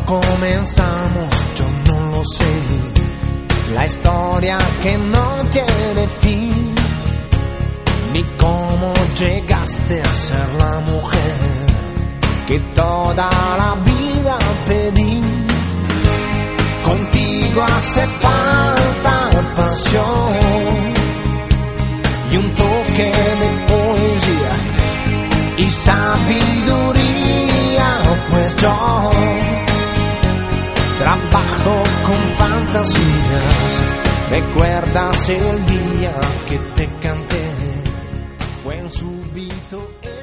comenzamos yo no lo sé. La historia que no tiene fin, ni cómo llegaste a ser la mujer que toda la vida pedí. Contigo hace falta pasión y un toque de poesía y sabiduría, pues yo trabajo con fantasías. ¿Recuerdas el día que te canté? Fue un súbito